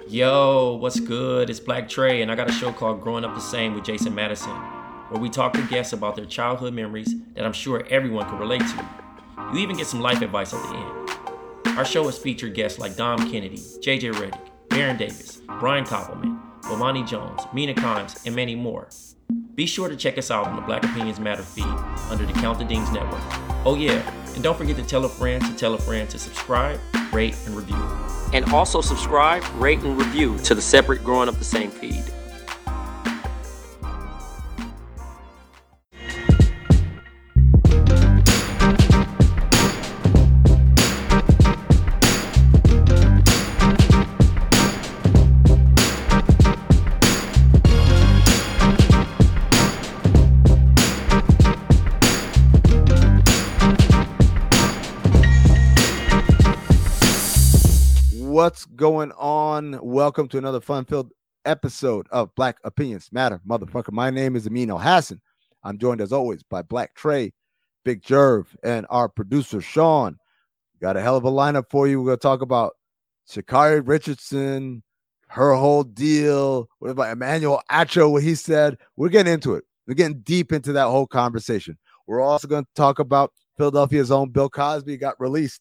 Yo, what's good? It's Black Trey, and I got a show called Growing Up the Same with Jason Madison, where we talk to guests about their childhood memories that I'm sure everyone can relate to. You even get some life advice at the end. Our show has featured guests like Dom Kennedy, JJ Redick, Baron Davis, Brian Koppelman, Bomani Jones, Mina Kimes, and many more. Be sure to check us out on the Black Opinions Matter feed under the Count the Dings Network. Oh yeah, and don't forget to tell a friend to subscribe, rate, and review. And also subscribe, rate, and review to the separate Growing Up the Same feed. What's going on? Welcome to another fun-filled episode of Black Opinions Matter, motherfucker. My name is Amin El-Hassan. I'm joined as always by Black Trey, Big Jerv, and our producer Sean. Got a hell of a lineup for you. We're going to talk about Sha'Carri Richardson, her whole deal. What about Emmanuel Acho, what he said? We're getting into it. We're getting deep into that whole conversation. We're also going to talk about Philadelphia's own Bill Cosby got released.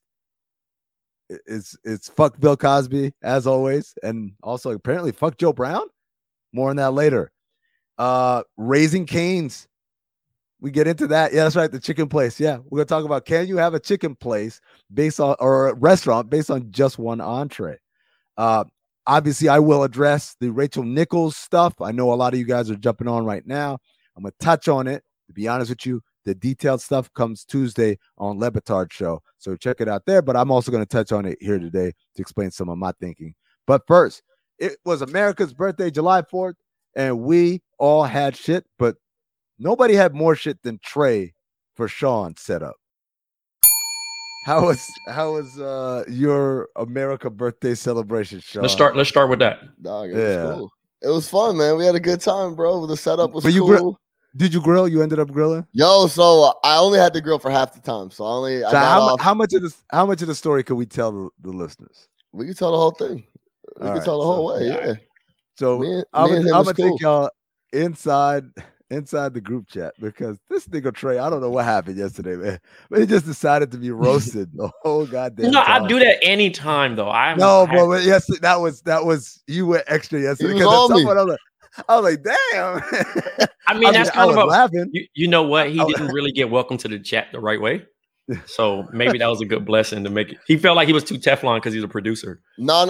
It's fuck Bill Cosby as always, and also apparently fuck Joe Brown. More on that later. Raising Cane's, we get into that. Yeah, that's right. The chicken place. Yeah, we're gonna talk about, can you have a chicken place based on, or a restaurant based on just one entree? Obviously, I will address the Rachel Nichols stuff. I know a lot of you guys are jumping on right now. I'm gonna touch on it. To be honest with you, the detailed stuff comes Tuesday on Le Batard Show. So check it out there. But I'm also going to touch on it here today to explain some of my thinking. But first, it was America's birthday, July 4th, and we all had shit, but nobody had more shit than Trey for Sean's setup. How was your America birthday celebration, Sean? Let's start with that. Dog, it was cool. It was fun, man. We had a good time, bro. The setup was cool. Did you grill? You ended up grilling? Yo, so I only had to grill for half the time. So how much of the story can we tell the listeners? We can tell the whole thing. We can tell the whole way. Yeah. So I'm gonna take y'all inside the group chat, because this nigga Trey, I don't know what happened yesterday, man, but he just decided to be roasted the whole goddamn time. I do that anytime though. But yes, that was you went extra yesterday because I was like, damn. I mean, that's kind of laughing. You know what? He didn't really get welcome to the chat the right way. So maybe that was a good blessing to make it. He felt like he was too Teflon because he's a producer.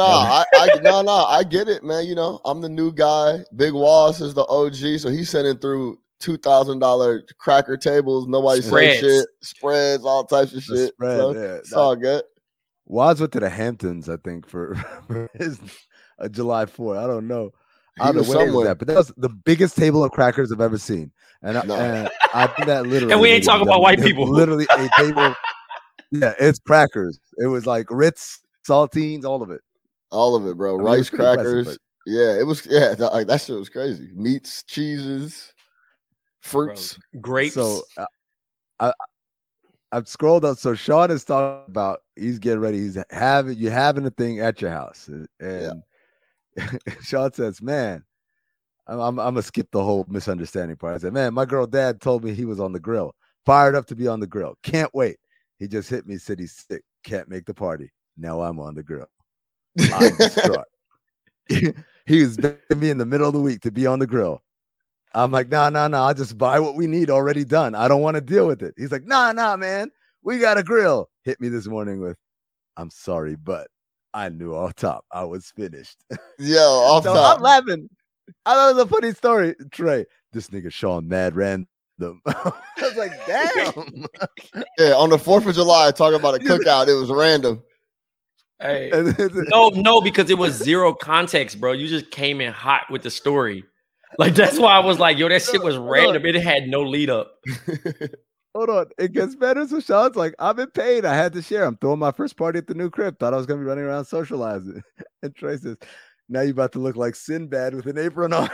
I get it, man. You know, I'm the new guy. Big Wallace is the OG, so he's sending through $2,000 cracker tables. Nobody say shit, spreads, all types of shit. It's all good. Waz went to the Hamptons, I think, for his July 4th. I don't know. I don't know where it was at, but that was the biggest table of crackers I've ever seen. And I think that literally. And we ain't talking about white people. Literally a table. Yeah, it's crackers. It was like Ritz, saltines, all of it. All of it, bro. Rice crackers. Yeah, it was. Yeah, that shit was crazy. Meats, cheeses, fruits, grapes. So I've scrolled up. So Sean is talking about he's getting ready. You're having a thing at your house, and. Sean says, man, I'm gonna skip the whole misunderstanding part. I said, man, my girl dad told me he was on the grill, fired up to be on the grill, can't wait. He just hit me, said he's sick, can't make the party. Now I'm on the grill. I'm distraught. He was begging me in the middle of the week to be on the grill. I'm like, no, I'll just buy what we need already done. I don't want to deal with it. He's like, nah, man, we got a grill. Hit me this morning with, I'm sorry, but I knew off top I was finished. Yo, off top. I'm laughing. I thought it was a funny story. Trey, this nigga Sean mad random. I was like, damn. Yeah, on the 4th of July, talking about a cookout, it was random. Hey, no, because it was zero context, bro. You just came in hot with the story. Like, that's why I was like, yo, that shit was random. It had no lead up. Hold on, it gets better. So Sean's like, I'm in pain. I had to share. I'm throwing my first party at the new crib. Thought I was gonna be running around socializing. And Trey says, now you're about to look like Sinbad with an apron on.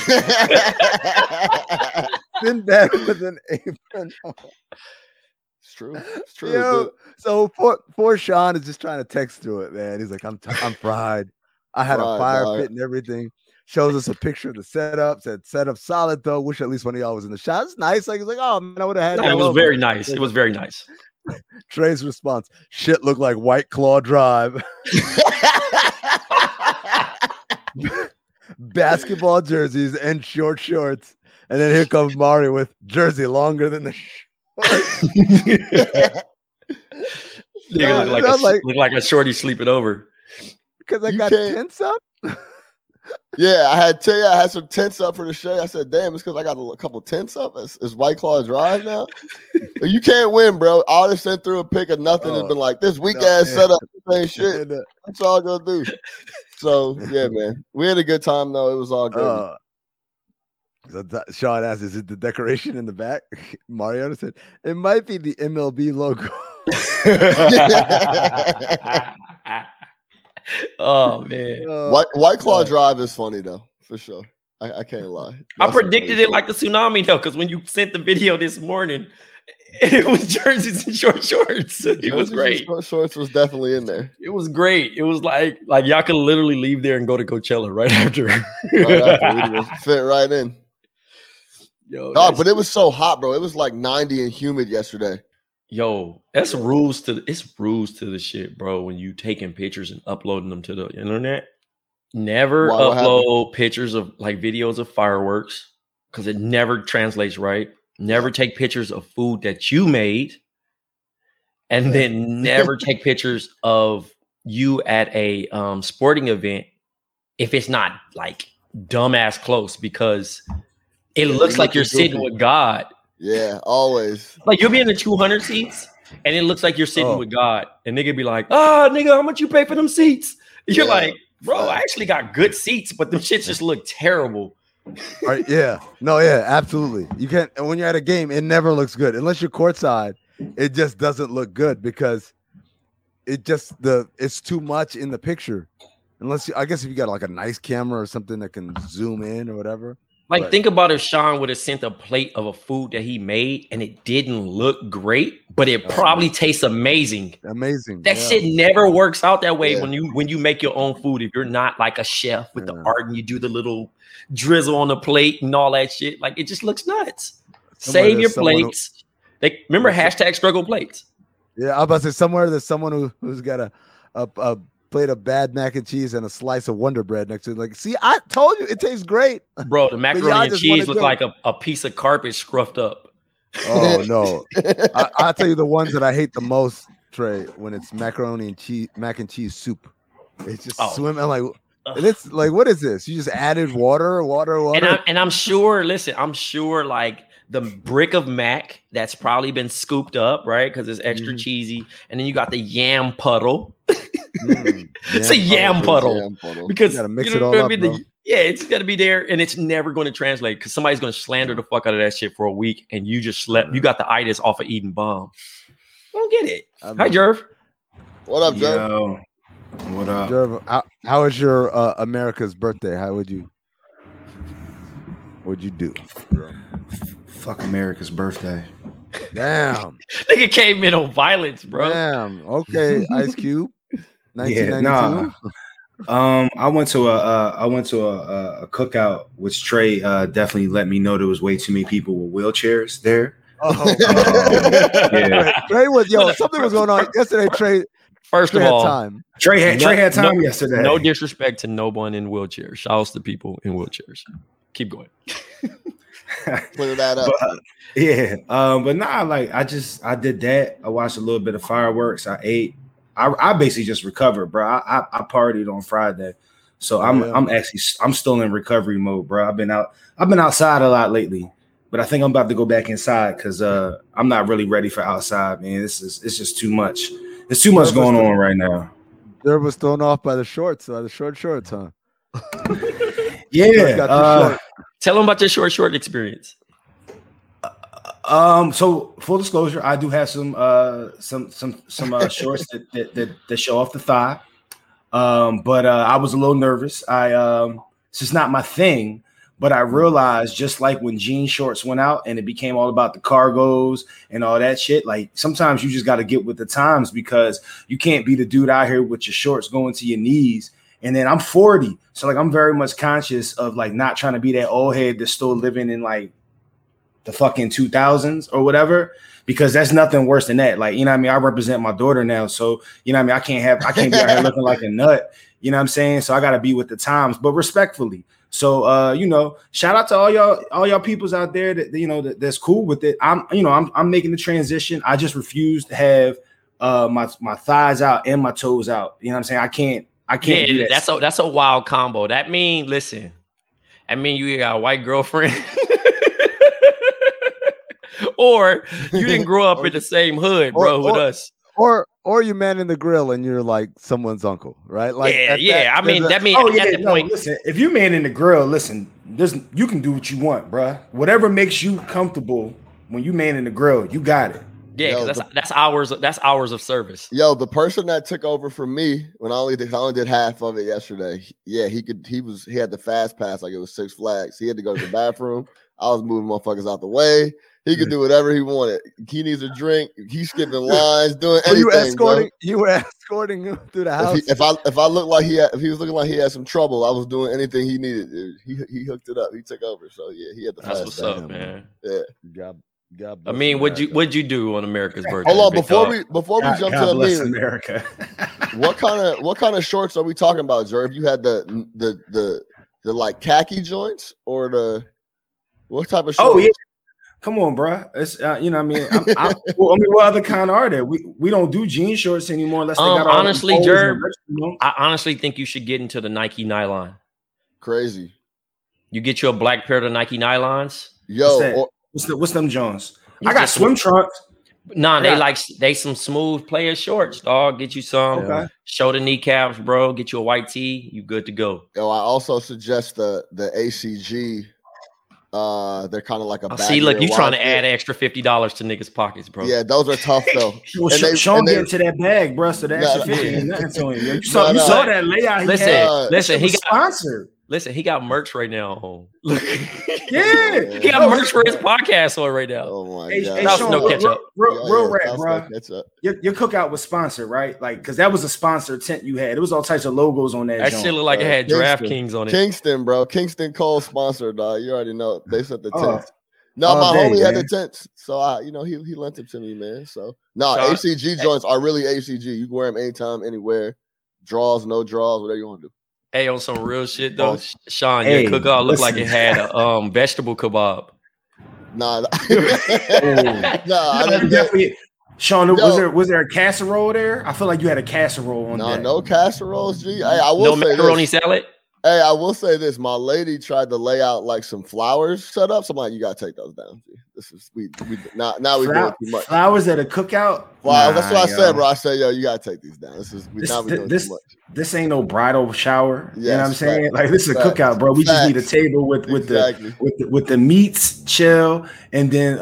Sinbad with an apron on. true. It's true. Yo, so poor Sean is just trying to text through it, man. He's like, I'm fried. I had a fire pit and everything. Shows us a picture of the setup. Said setup solid though. Wish at least one of y'all was in the shot. It's nice. Like, it's like, oh man, I would have had. No, it was very nice. It was very nice. Trey's response: shit looked like White Claw Drive. Basketball jerseys and short shorts, and then here comes Mario with jersey longer than the shorts. Look like a shorty sleeping over. Because I got tents up. Yeah, I had some tents up for the show. I said, damn, it's because I got a couple tents up. It's White Claw Drive now. You can't win, bro. I just sent through a pic of nothing and been like, this weak ass setup, same shit. That's all I'm gonna do. So yeah, man. We had a good time though. It was all good. Sean asked, is it the decoration in the back? Mariano said, it might be the MLB logo. Oh man, White Claw Drive is funny though, for sure. I can't lie. I predicted it like the tsunami though, because when you sent the video this morning, it was jerseys and short shorts. It was great. Short shorts was definitely in there. It was great. It was like y'all could literally leave there and go to Coachella right after. Fit right in. Yo, but it was so hot, bro. It was like 90 and humid yesterday. Yo, that's rules to the shit, bro. When you taking pictures and uploading them to the internet, never upload pictures of like videos of fireworks because it never translates right. Never take pictures of food that you made, and then never take pictures of you at a sporting event if it's not like dumbass close, because it looks like you're sitting with God. Yeah, always. Like you'll be in the 200 seats and it looks like you're sitting with God, and nigga be like, nigga, how much you pay for them seats? You're like, bro, I actually got good seats, but them shits just look terrible. Right, yeah. No, yeah, absolutely. You can't, and when you're at a game, it never looks good. Unless you're courtside, it just doesn't look good because it's too much in the picture. Unless I guess if you got like a nice camera or something that can zoom in or whatever. Like, think about if Sean would have sent a plate of a food that he made and it didn't look great, but it probably tastes amazing. Amazing. That shit never works out that way when you make your own food. If you're not like a chef with the art and you do the little drizzle on the plate and all that shit, like it just looks nuts. Save your plates. Remember hashtag struggle plates. Yeah, I was about to say somewhere there's someone who's got a plate of bad mac and cheese and a slice of Wonder Bread next to it. Like, see, I told you it tastes great. Bro, the macaroni and cheese look like a piece of carpet scruffed up. Oh, no. I'll tell you the ones that I hate the most, Trey, when it's macaroni and cheese, mac and cheese soup. It's just swimming like, and it's like, what is this? You just added water. And I'm sure, like the brick of mac that's probably been scooped up, right? Because it's extra cheesy. And then you got the yam puddle. It's a yam puddle. Because you gotta mix it all up, bro. It's got to be there, and it's never going to translate because somebody's going to slander the fuck out of that shit for a week, and you just slept. You got the itis off of eating bomb. I don't get it. Hi, Jerv. What up, Jerv? Yo, what up? Jerv, how was your America's birthday? What'd you do? Fuck America's birthday. Damn. Nigga came in on violence, bro. Damn. Okay, Ice Cube. 1992. I went to a cookout, which Trey definitely let me know there was way too many people with wheelchairs there. Yeah. Trey was something was going on yesterday. Trey. First of all, Trey had time yesterday. No disrespect to no one in wheelchairs. Shouts to people in wheelchairs. Keep going. Put that up. But nah, like I did that. I watched a little bit of fireworks. I ate. I basically just recovered, bro. I partied on Friday, so I'm still in recovery mode, bro. I've been outside a lot lately, but I think I'm about to go back inside because I'm not really ready for outside, man. It's just too much. There's too much going on right now. Derb was thrown off by the shorts, short shorts, huh? Yeah. Tell them about your short experience. So full disclosure, I do have some shorts that show off the thigh. But I was a little nervous. It's just not my thing. But I realized, just like when jean shorts went out and it became all about the cargos and all that shit, like sometimes you just got to get with the times because you can't be the dude out here with your shorts going to your knees And then I'm 40. So like I'm very much conscious of like not trying to be that old head that's still living in like the fucking 2000s or whatever, because that's nothing worse than that. Like, you know what I mean? I represent my daughter now. So, you know what I mean? I can't be out here looking like a nut. You know what I'm saying? So I got to be with the times, but respectfully. So, you know, shout out to all y'all peoples out there that, you know, that's cool with it. I'm making the transition. I just refuse to have my thighs out and my toes out. You know what I'm saying? I can't do that. That's a wild combo. That mean you got a white girlfriend or you didn't grow up in the same hood, bro, with us. Or you man in the grill and you're like someone's uncle, right? Like point. Listen, if you man in the grill, listen, you can do what you want, bro. Whatever makes you comfortable when you man in the grill, you got it. Yeah, that's hours of service. Yo, the person that took over for me when I only did half of it yesterday. Yeah, he had the fast pass like it was Six Flags. He had to go to the bathroom. I was moving motherfuckers out the way. He could do whatever he wanted. He needs a drink. He's skipping lines, doing anything. You were escorting him through the house. If I looked like if he was looking like he had some trouble, I was doing anything he needed. He hooked it up. He took over. So yeah, he had the fast. That's what's up, man. Yeah. God I mean, what'd you do on America's birthday? Hold on, before we jump to the America. what kind of shorts are we talking about, Jerv? You had the like khaki joints or what type of shorts? Oh yeah. Come on, bro. It's you know what I mean. What other kind are there? We don't do jean shorts anymore unless they got all honestly, Jerv. I honestly think you should get into the Nike nylon. Crazy. You get you a black pair of Nike nylons. Yo, what's them Jones? I got swim trunks. Nah, they some smooth player shorts, dog. Get you some. Okay. Show the kneecaps, bro. Get you a white tee. You good to go. Yo, I also suggest the ACG. They're kind of like a. See, look, you trying to add extra $50 to niggas' pockets, bro? Yeah, those are tough though. Sean get into that bag, bro. So the extra 50 nothing to him. You saw that layout. Listen, he got sponsored. Listen, he got merch right now on home. Yeah, he got merch for his podcast on right now. Oh my god, that's Sean, no ketchup. Real rap, bro. Your cookout was sponsored, right? Like, because that was a sponsored tent you had. It was all types of logos on that. That shit looked like it had DraftKings on it. Kingston, bro. Kingston Cole sponsored, dog. You already know. They set the tents. No, my homie had the tents, so he lent them to me, man. So ACG joints are really ACG. You can wear them anytime, anywhere. Draws, no draws, whatever you want to do. Hey, on some real shit though, Sean, your cookout looked like it had a vegetable kebab. Nah, definitely. Sean, was there a casserole there? I feel like you had a casserole on there. No casseroles, G. Hey, I will say macaroni salad. Hey, I will say this. My lady tried to lay out like some flowers set up. So I'm like, you gotta take those down. G. This is we now we doing too much. Flowers at a cookout? Wow, that's what I said, bro. I said, yo, you gotta take these down. We doing too much. This ain't no bridal shower. Yes, you know what I'm saying? Like this is a cookout, bro. We just need a table with the meats, chill, and then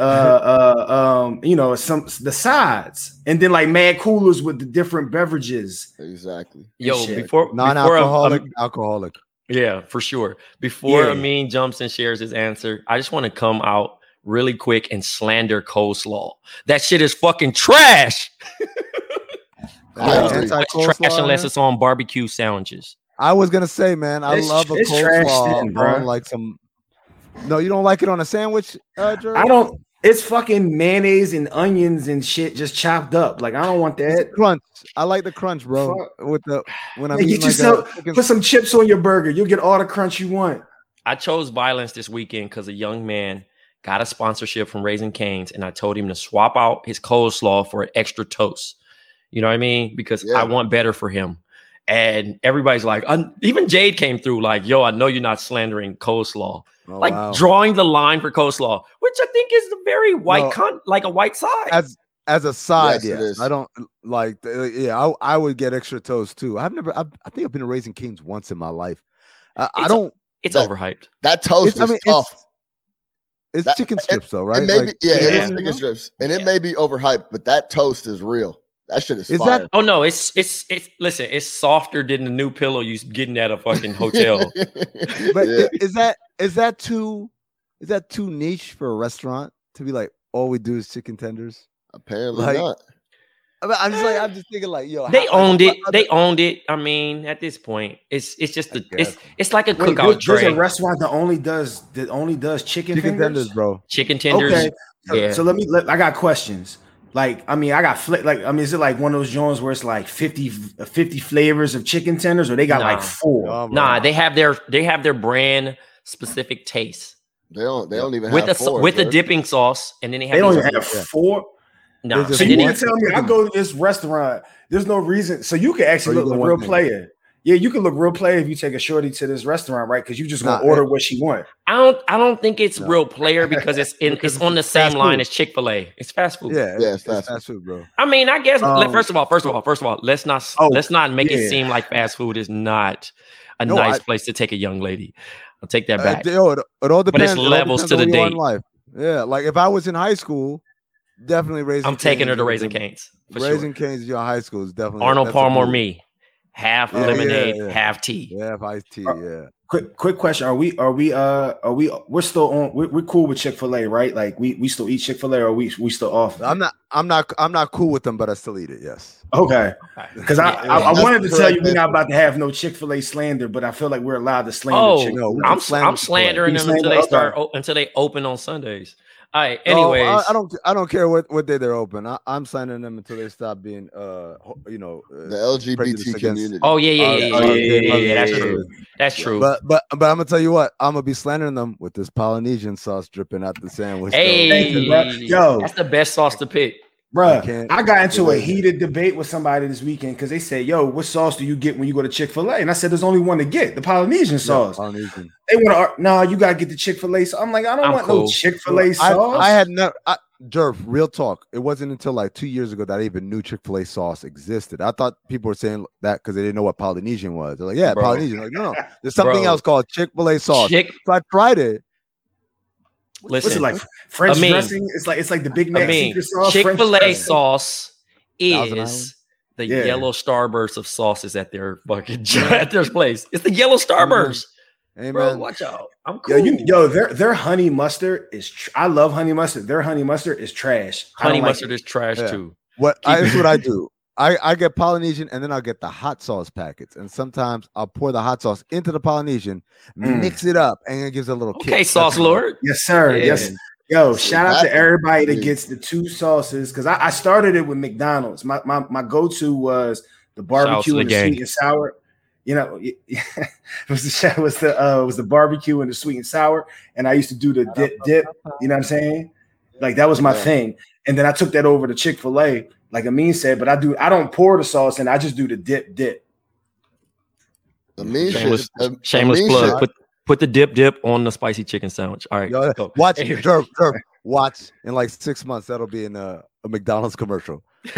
the sides, and then like mad coolers with the different beverages. Exactly. Yo, alcoholic. Yeah, for sure. Before Amin jumps and shares his answer, I just want to come out really quick and slander coleslaw. That shit is fucking trash. Trash unless it's on barbecue sandwiches. I was gonna say, man, I love a coleslaw on like some. No, you don't like it on a sandwich, Jerry? I don't. It's fucking mayonnaise and onions and shit just chopped up. Like I don't want that. It's crunch. I like the crunch, bro. Put some chips on your burger. You'll get all the crunch you want. I chose violence this weekend because a young man got a sponsorship from Raising Cane's, and I told him to swap out his coleslaw for an extra toast. You know what I mean? Because I want better for him. And everybody's like, even Jade came through like, yo, I know you're not slandering coleslaw. Drawing the line for coleslaw, which I think is the very white like a white side. As a side, yes. I don't like. I would get extra toast too. I think I've been to Raising Cane's once in my life. It's overhyped. That toast is tough. It's chicken strips though, right? It is chicken strips, and it may be overhyped, but that toast is real. That shit is fire. Oh no, it's listen, it's softer than the new pillow you getting at a fucking hotel. But is that too niche for a restaurant to be like all we do is chicken tenders? Apparently not. I'm just thinking like, yo, they owned it. They owned it. I mean, at this point, it's just it's like a cookout tray. There's a restaurant that only does chicken tenders, bro. Chicken tenders. Okay. Yeah. So I got questions. Like, I mean, is it like one of those joints where it's like 50 flavors of chicken tenders, or they got like 4? Nah, they have their brand specific taste. They don't even with have 4 with the dipping sauce, and then they don't even have 4. No, so you can tell me I go to this restaurant. There's no reason. So you can actually look like real player. Yeah, you can look real player if you take a shorty to this restaurant, right? Because you just gonna order what she want. I don't think it's real player because it's on the same line as Chick-fil-A. It's fast food. Yeah, it's fast food, bro. I mean, I guess first of all, let's not make it seem like fast food is not a nice place to take a young lady. I'll take that back. It all depends. But it's levels to the date. Yeah, like if I was in high school, definitely Raising. I'm taking her to Raising Cane's. Raising Cane's in your high school is definitely Arnold Palmer, me. Half lemonade, half tea. Yeah, half iced tea. Yeah. Quick question: Are we? We're still on. We're cool with Chick-fil-A, right? Like we still eat Chick-fil-A, or we still off? I'm not cool with them, but I still eat it. Yes. Okay. Because I wanted to tell you we're not about to have no Chick-fil-A slander, but I feel like we're allowed to slander. I'm slandering them until they open on Sundays. All right. Anyways, I don't care what day they're open. I'm signing them until they stop being the LGBT community. Oh yeah. That's true. That's true. But I'm gonna tell you what, I'm gonna be slandering them with this Polynesian sauce dripping out the sandwich. Hey, yo, that's the best sauce to pick. Bruh, I got into a heated debate with somebody this weekend because they said, yo, what sauce do you get when you go to Chick-fil-A? And I said, there's only one to get, the Polynesian sauce. Polynesian. They want to, no, you got to get the Chick-fil-A sauce. I'm like, I don't want no Chick-fil-A sauce. I had never, Jerv, real talk. It wasn't until like 2 years ago that I even knew Chick-fil-A sauce existed. I thought people were saying that because they didn't know what Polynesian was. They're like, yeah, Polynesian. Like, no, there's something else called Chick-fil-A sauce. So I tried it. Listen, what's it like? French dressing? It's like the Big Mac secret sauce. Chick-fil-A sauce is the yellow starburst of sauces at their fucking at their place. It's the yellow starburst. Amen. Bro, watch out. I'm cool. Their honey mustard is. I love honey mustard. Their honey mustard is trash. Honey mustard is trash too. Here's what I do. I get Polynesian and then I'll get the hot sauce packets. And sometimes I'll pour the hot sauce into the Polynesian, mix it up, and it gives a little kick. Okay, Sauce Lord. Yes, sir. Yeah. Yes. Yo, shout out to everybody that gets the 2 sauces. Because I started it with McDonald's. My go-to was the barbecue and the sweet and sour. You know, it was the barbecue and the sweet and sour. And I used to do the dip. You know what I'm saying? Like that was my thing. And then I took that over to Chick-fil-A. Like Amin said, but I don't pour the sauce and I just do the dip. Shameless plug. Put the dip on the spicy chicken sandwich. All right. Watch in like 6 months. That'll be in a McDonald's commercial. Nah,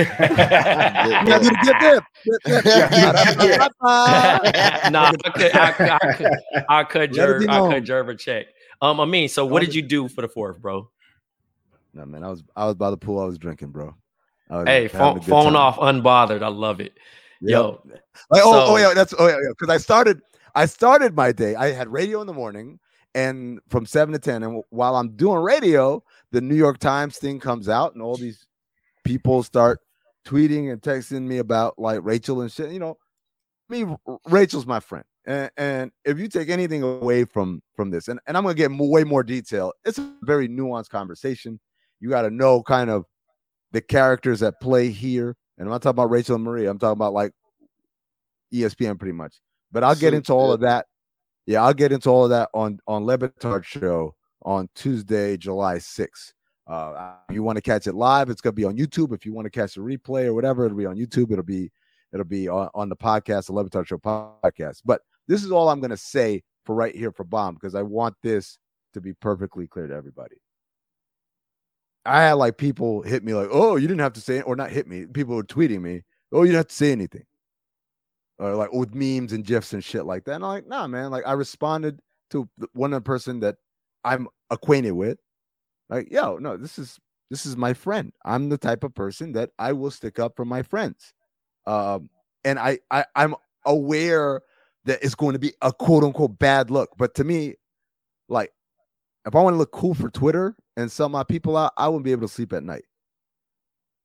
I cut Jerv a check. Amin, so what did you do for the 4th, bro? No, man, I was by the pool. I was drinking, bro. Hey, phone off, unbothered. I love it. Yep. Yo, because I started my day. I had radio in the morning, and from 7 to 10. And while I'm doing radio, the New York Times thing comes out, and all these people start tweeting and texting me about like Rachel and shit. You know, Rachel's my friend, and if you take anything away from this, and I'm gonna get way more detail. It's a very nuanced conversation. You got to know kind of the characters at play here. And I'm not talking about Rachel and Maria. I'm talking about like ESPN pretty much. But I'll get into all of that. Yeah, I'll get into all of that on Le Batard Show on Tuesday, July 6th. If you want to catch it live, it's going to be on YouTube. If you want to catch a replay or whatever, it'll be on YouTube. It'll be on the podcast, the Le Batard Show podcast. But this is all I'm going to say for right here for Bomb, because I want this to be perfectly clear to everybody. I had like people hit me like, oh, you didn't have to say it, or not hit me. People were tweeting me, oh, you didn't have to say anything. Or like with memes and GIFs and shit like that. And I'm like, nah, man. Like I responded to one person that I'm acquainted with. Like, yo, no, this is my friend. I'm the type of person that I will stick up for my friends. And I'm aware that it's going to be a quote unquote bad look. But to me, like, if I want to look cool for Twitter and sell my people out, I wouldn't be able to sleep at night.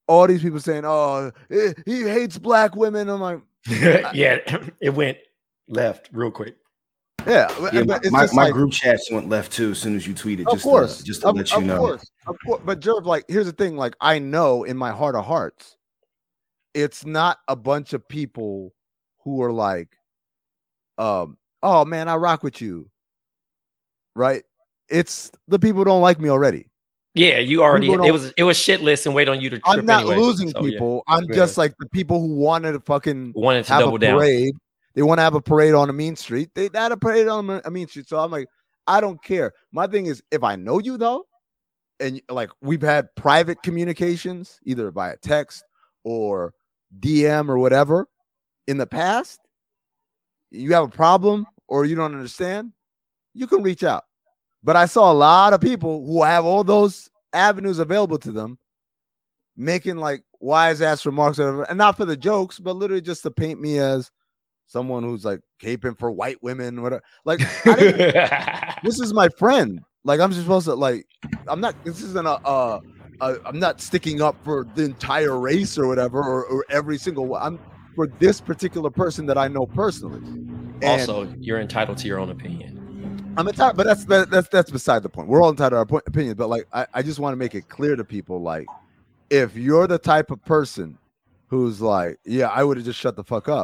all these people saying, "Oh, he hates black women." I'm like, yeah, it went left real quick. Yeah, my group chats went left too as soon as you tweeted. Just to let you know. Of course. But Jerv, like, here's the thing. Like, I know in my heart of hearts, it's not a bunch of people who are like, "Oh man, I rock with you," right? It's the people who don't like me already. Yeah, you already. It was shit list and wait on you to trip. I'm not anyway, losing people. Yeah. I'm just like the people who wanted to have double a parade. Down. They want to have a parade on a mean street. They had a parade on a mean street. So I'm like, I don't care. My thing is, if I know you though, and like we've had private communications either via text or DM or whatever in the past, you have a problem or you don't understand, you can reach out. But I saw a lot of people who have all those avenues available to them making like wise ass remarks, and not for the jokes, but literally just to paint me as someone who's like caping for white women, whatever. Like, this is my friend. Like, I'm just supposed to like, this isn't I'm not sticking up for the entire race or whatever, or every single one. I'm for this particular person that I know personally. And also, you're entitled to your own opinion. I'm entitled, but that's beside the point. We're all entitled to our opinions, but like, I just want to make it clear to people, like, if you're the type of person who's like, yeah, I would have just shut the fuck up.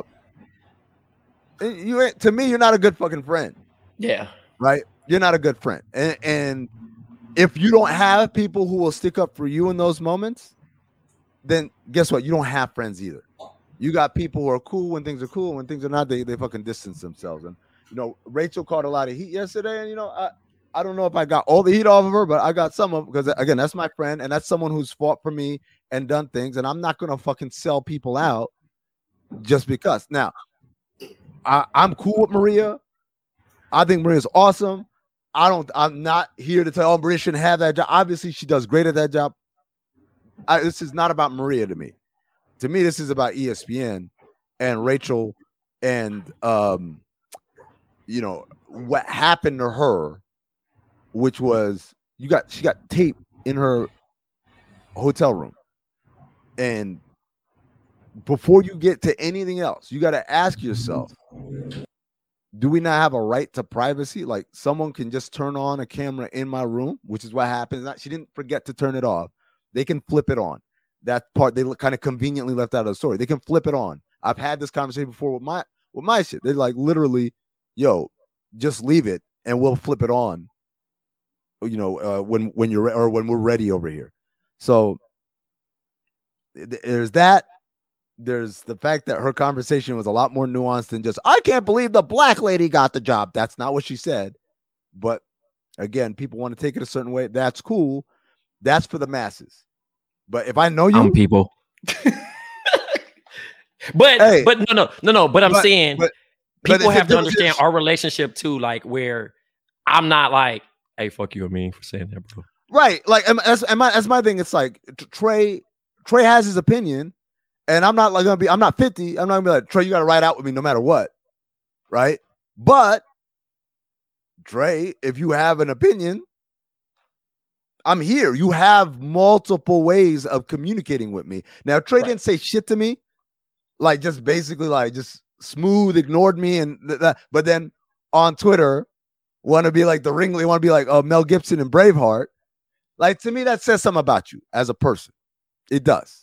To me, you're not a good fucking friend. Yeah. Right? You're not a good friend. And if you don't have people who will stick up for you in those moments, then guess what? You don't have friends either. You got people who are cool when things are cool. When things are not, they fucking distance themselves. And, Rachel caught a lot of heat yesterday. And, I don't know if I got all the heat off of her, but I got some of it because, again, that's my friend. And that's someone who's fought for me and done things. And I'm not going to fucking sell people out just because. Now, I'm cool with Maria. I think Maria's awesome. I'm not here to tell Maria shouldn't have that job. Obviously, she does great at that job. This is not about Maria to me. To me, this is about ESPN and Rachel and what happened to her, which was she got tape in her hotel room. And before you get to anything else, you got to ask yourself, do we not have a right to privacy? Like, someone can just turn on a camera in my room, which is what happens. She didn't forget to turn it off. They can flip it on. That part they kind of conveniently left out of the story. They can flip it on. I've had this conversation before with my shit. They're like, literally, yo, just leave it and we'll flip it on. When we're ready over here. So there's that. There's the fact that her conversation was a lot more nuanced than just, I can't believe the black lady got the job. That's not what she said. But again, people want to take it a certain way. That's cool. That's for the masses. But if I know you, people. but no. But I'm saying people have to understand our relationship too. Like, where I'm not like, hey, fuck you, I mean, for saying that, bro. Right. Like, that's my thing. It's like Trey has his opinion. And I'm not like I'm not 50. I'm not gonna be like, Trey, you gotta ride out with me no matter what. Right? But Trey, if you have an opinion, I'm here. You have multiple ways of communicating with me. Now, Trey didn't say shit to me, like just basically like just smooth, ignored me, and that. But then on Twitter, want to be like the ringleader, want to be like Mel Gibson and Braveheart. Like, to me, that says something about you as a person. It does.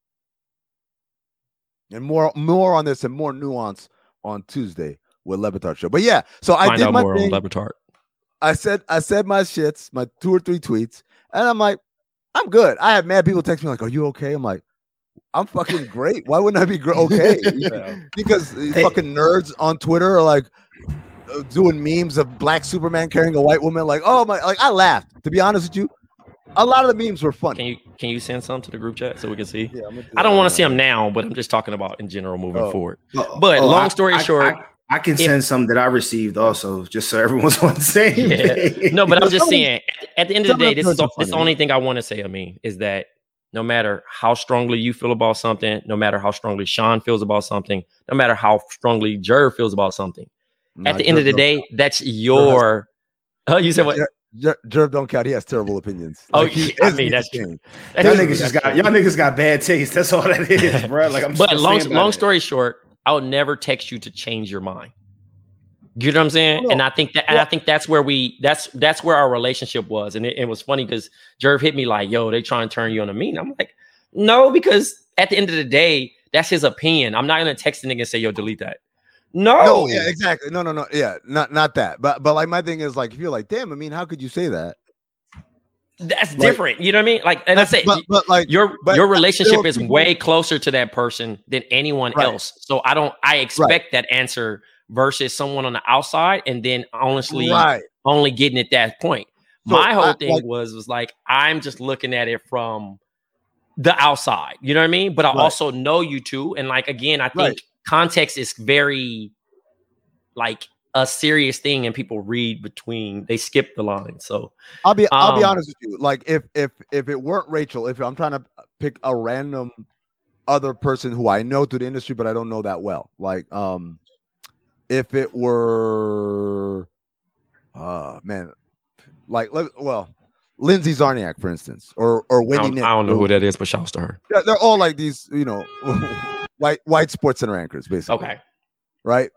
And more on this and more nuance on Tuesday with Le Batard Show. But yeah, so I did my thing. On Le Batard. I said my shits, my 2 or 3 tweets, and I'm like, I'm good. I have mad people text me like, "Are you okay?" I'm like, I'm fucking great. Why wouldn't I be okay? Because fucking nerds on Twitter are like doing memes of Black Superman carrying a white woman. Like, oh my! Like, I laughed. To be honest with you, a lot of the memes were funny. Can you send some to the group chat so we can see? Yeah, I don't want to see them now, but I'm just talking about in general moving forward. But long story short, I can send some that I received also, just so everyone's on the same page. No, but I'm just saying, at the end of the day, this is the only thing I want to say. I mean, is that no matter how strongly you feel about something, no matter how strongly Sean feels about something, no matter how strongly Jer feels about something, at the end of the day, that's your. You said what? Jerv don't count. He has terrible opinions. Like, I mean, that's true. Y'all niggas got bad taste. That's all that is, bro. Like, but long story short, I would never text you to change your mind. You know what I'm saying? No. And I think that's where that's where our relationship was. And it was funny because Jerv hit me like, yo, they trying to turn you on a mean. I'm like, no, because at the end of the day, that's his opinion. I'm not gonna text the nigga and say, yo, delete that. No, yeah, exactly. No. Yeah, not that. But like my thing is like, if you're like, damn, I mean, how could you say that? That's different. You know what I mean? Like, and I say, but like your relationship is way closer to that person than anyone else. So I expect that answer versus someone on the outside, and then honestly, only getting at that point. So my whole thing was like, I'm just looking at it from the outside. You know what I mean? But I also know you two, and like again, I think context is very like a serious thing, and people read between, they skip the line. So I'll be honest with you. Like if it weren't Rachel, if I'm trying to pick a random other person who I know through the industry, but I don't know that well, like if it were man, like Lindsay Zarniak, for instance, or Wendy. I don't know who that is, but shouts to her. Yeah, they're all like these, you know, white sports center anchors, basically. Okay, right.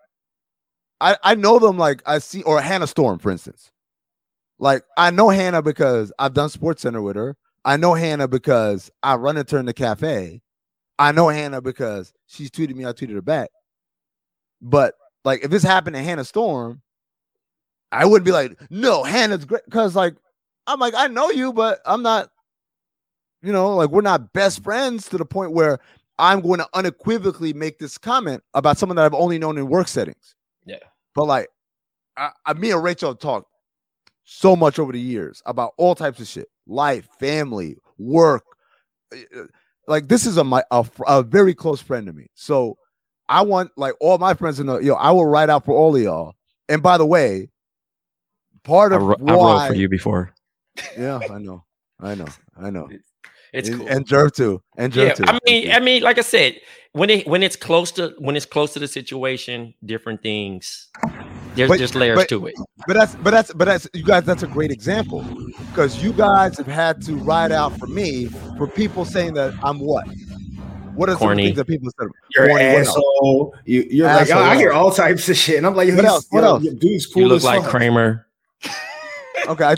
I know them, like I see, or Hannah Storm, for instance. Like I know Hannah because I've done Sports Center with her. I know Hannah because I run into her in the cafe. I know Hannah because she's tweeted me, I tweeted her back. But like if this happened to Hannah Storm, I wouldn't be like, no, Hannah's great, because like I'm like, I know you, but I'm not, you know, like we're not best friends to the point where I'm going to unequivocally make this comment about someone that I've only known in work settings. Yeah. But like, me and Rachel have talked so much over the years about all types of shit, life, family, work. Like this is a very close friend to me. So I want like all my friends to know, I will write out for all of y'all. And by the way, part of I wrote for you before. Yeah, I know. It's cool. And Jerv too. I mean, like I said, when it's close to the situation, different things. There's just layers to it. But that's you guys. That's a great example because you guys have had to ride out for me for people saying that I'm what? What are some things that people said? You're an asshole. You're asshole. Like, I hear all types of shit, and I'm like, what else? Dude's cool. You look like Kramer. Okay,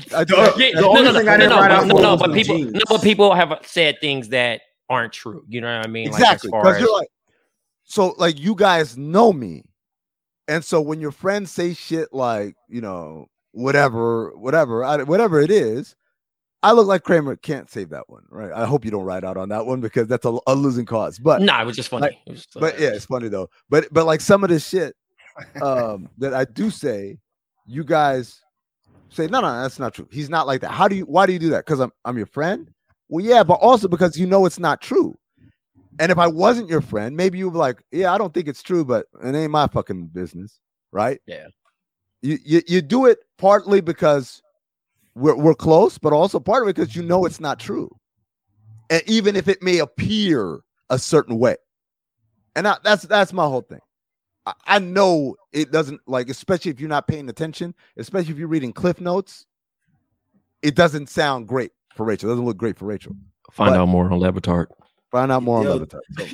but people have said things that aren't true. You know what I mean? Exactly. Because you're like, so like you guys know me, and so when your friends say shit like, you know, whatever it is, I look like Kramer. Can't save that one, right? I hope you don't ride out on that one because that's a losing cause. But it was just funny. But yeah, it's funny though. But like some of this shit that I do say, you guys say, no, that's not true. He's not like that. Why do you do that? Because I'm your friend? Well, yeah, but also because you know it's not true. And if I wasn't your friend, maybe you'd be like, yeah, I don't think it's true, but it ain't my fucking business, right? Yeah. You do it partly because we're close, but also partly because you know it's not true. And even if it may appear a certain way. And that's my whole thing. I know it doesn't, like, especially if you're not paying attention, especially if you're reading Cliff Notes, it doesn't sound great for Rachel. It doesn't look great for Rachel. Find out more on Levitard. Find out more on Levitard. So.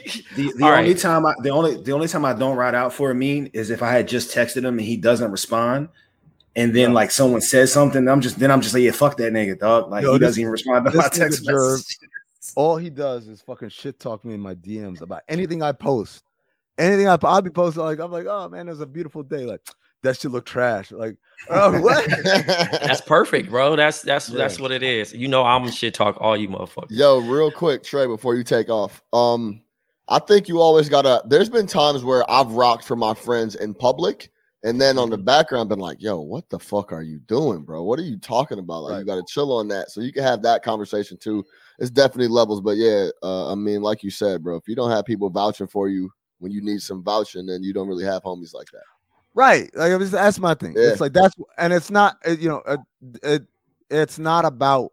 The only time I don't write out for a meme is if I had just texted him and he doesn't respond, and then like someone says something, I'm just like, yeah, fuck that nigga, dog. Like he doesn't even respond to my text message. All he does is fucking shit talk me in my DMs about anything I post. Anything I'll be posting, like I'm like, oh man, it was a beautiful day. Like that shit look trash. Like, oh, what? That's perfect, bro. That's what it is. You know, I'm shit talk all you motherfuckers. Yo, real quick, Trey, before you take off. I think you always there's been times where I've rocked for my friends in public, and then on the background been like, yo, what the fuck are you doing, bro? What are you talking about? Like, you gotta chill on that. So you can have that conversation too. It's definitely levels, but yeah, I mean, like you said, bro, if you don't have people vouching for you when you need some vouching, then you don't really have homies like that. Right. Like that's my thing. Yeah. It's like and it's not, you know, it's not about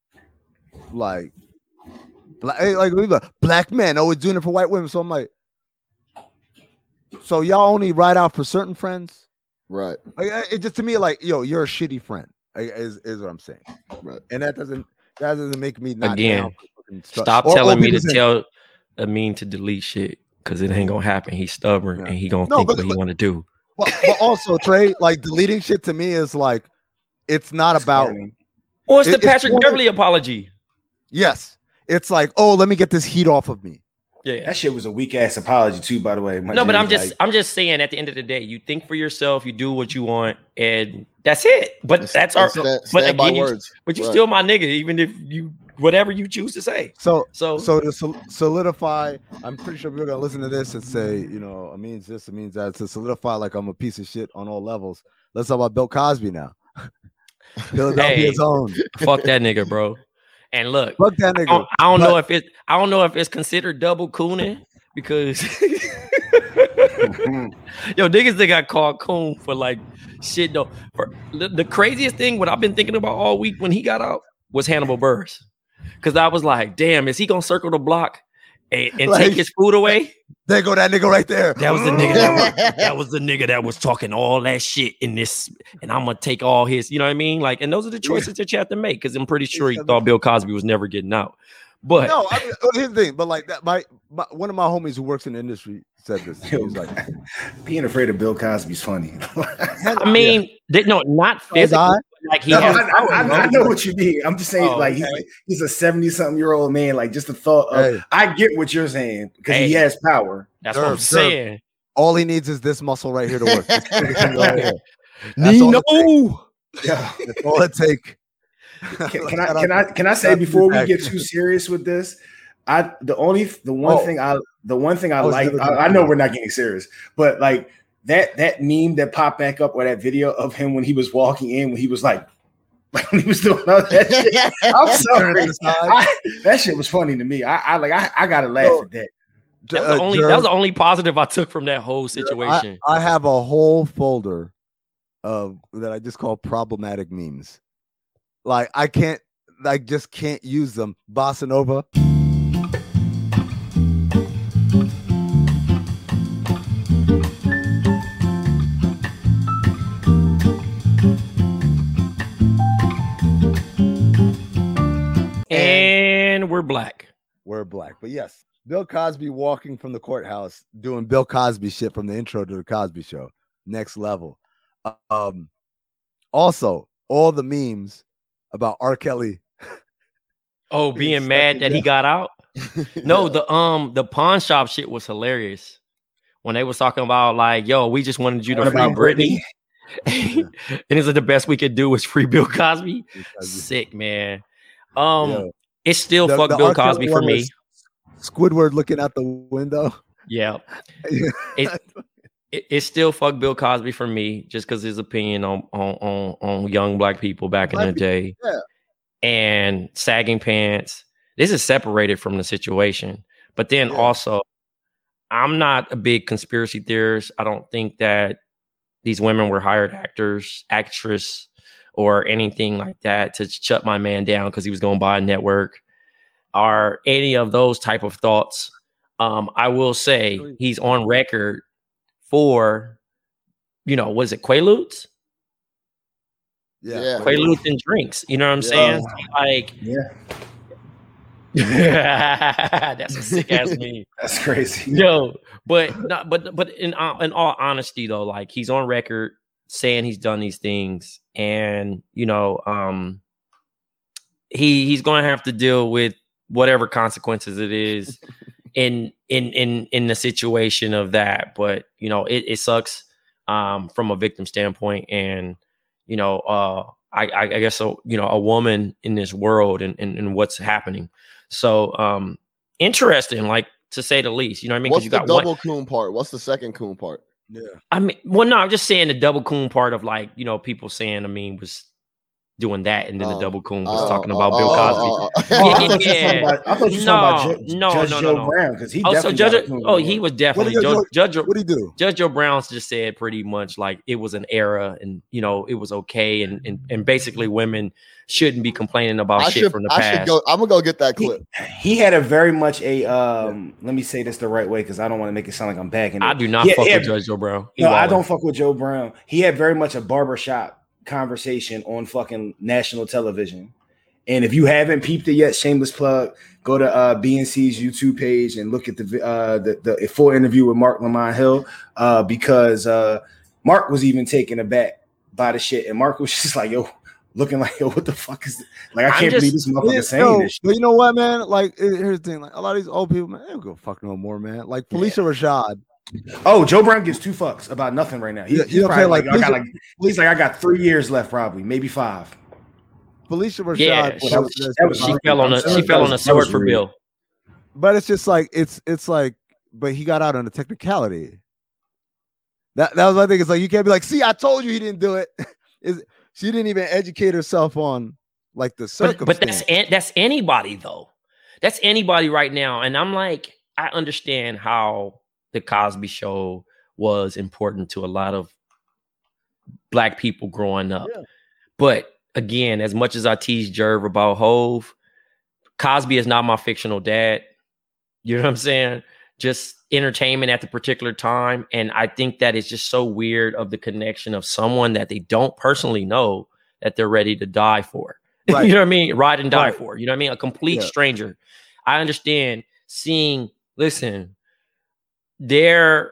like black men always doing it for white women. So I'm like, so y'all only ride out for certain friends? Right. Like, it just to me like, yo, you're a shitty friend. Is what I'm saying. Right. And that doesn't make me not again. Stop telling me to tell Amin to delete shit because it ain't gonna happen. He's stubborn and he gonna think what he want to do. But also, Trey, like deleting shit to me is like it's not about. Well, it's the Patrick Beverly apology. Yes, it's like, oh, let me get this heat off of me. Yeah, that shit was a weak ass apology too, by the way. No, but I'm just saying. At the end of the day, you think for yourself, you do what you want, and that's it. But that's our. But again, you still my nigga, even if you whatever you choose to say. So to solidify, I'm pretty sure we're gonna listen to this and say, you know, it means this, it means that. To solidify, like I'm a piece of shit on all levels. Let's talk about Bill Cosby now. Philadelphia's own. Fuck that nigga, bro. And look, fuck that nigga. I don't know if it's considered double cooning because yo niggas that got called coon for like shit though. The craziest thing what I've been thinking about all week when he got out was Hannibal Buress. Cause I was like, damn, is he gonna circle the block and like, take his food away? There go that nigga right there. That was the nigga. That was the nigga that was talking all that shit in this, and I'm gonna take all his. You know what I mean? Like, and those are the choices that you have to make. Because I'm pretty sure he thought Bill Cosby was never getting out. But no, I mean, here's the thing. But like that, my one of my homies who works in the industry said this. He was like, being afraid of Bill Cosby's funny. I mean, not physically. Like he has, I know what you mean. I'm just saying, he's a 70-something-year-old man. Like just the thought of, I get what you're saying because he has power. That's what I'm saying. All he needs is this muscle right here to work. That's all it takes. Can I say before we get too serious with this? The one thing I like. I know we're not getting serious, but like. That meme that popped back up or that video of him when he was walking in, when he was like when he was doing all that shit. I'm sorry. That shit was funny to me. I gotta laugh at that. That was the only positive I took from that whole situation. I have a whole folder of that I just call problematic memes. Like I just can't use them. Bossa Nova. And we're black. But yes, Bill Cosby walking from the courthouse doing Bill Cosby shit from the intro to the Cosby Show. Next level. Also, all the memes about R. Kelly. Oh, being mad that he got out. No, the pawn shop shit was hilarious. When they was talking about like, yo, we just wanted you to free Britney. And it's like the best we could do was free Bill Cosby. Sick, man. It's still fuck Bill Cosby for me. Squidward looking out the window. Yeah. It's still fuck Bill Cosby for me, just because his opinion on young black people back in the day. Yeah. And sagging pants. This is separated from the situation. But then also, I'm not a big conspiracy theorist. I don't think that these women were hired actress, or anything like that to shut my man down because he was going to buy a network, or any of those type of thoughts. I will say he's on record for, was it Quaaludes? Yeah. Quaaludes and drinks. You know what I'm saying? Like, that's a sick ass meme. That's crazy. Yo, but in all honesty though, like he's on record saying he's done these things, and he's going to have to deal with whatever consequences it is in the situation of that. But it sucks from a victim standpoint, and I guess so, a woman in this world and what's happening. So interesting, like, to say the least. You know what I mean? What's the double coon part? What's the second coon part? Yeah. I mean, well, no, I'm just saying the double coon part of like, people saying, was doing that, and then the double coon was talking about Bill Cosby. I thought you were talking about Judge Joe Brown, because he he was definitely Judge. What did he do? Judge Joe Brown just said pretty much like it was an era, and it was okay, and basically women shouldn't be complaining about shit from the past. I'm gonna go get that clip. He had a very much a let me say this the right way because I don't want to make it sound like I'm backing it. I do not fuck with Judge Joe Brown. No, I don't fuck with Joe Brown. He had very much a barbershop conversation on fucking national television. And if you haven't peeped it yet, shameless plug, go to BNC's YouTube page and look at the full interview with Mark Lamont Hill, because Mark was even taken aback by the shit. And Mark was just like, yo, looking like, yo, what the fuck is this? Like, I can't believe this motherfucker saying this shit. But you know what, man? Like, here's the thing. Like, a lot of these old people, man, they don't go fuck no more, man. Like, Felicia Rashad. Oh, Joe Brown gives 2 fucks about nothing right now. He's probably he's like, I got 3 years left, probably, maybe 5. Felicia Rashad. Yeah, she fell on a sword for Bill. But it's just like it's like, but he got out on a technicality. That was my thing. It's like you can't be like, see, I told you he didn't do it. She didn't even educate herself on like the circumstance. But that's anybody though. That's anybody right now. And I'm like, I understand how the Cosby Show was important to a lot of Black people growing up. Yeah. But again, as much as I tease Jerv about Hove, Cosby is not my fictional dad. You know what I'm saying? Just entertainment at the particular time. And I think that is just so weird of the connection of someone that they don't personally know that they're ready to die for. Right. You know what I mean? Ride and die for. You know what I mean? A complete stranger. I understand seeing, listen, I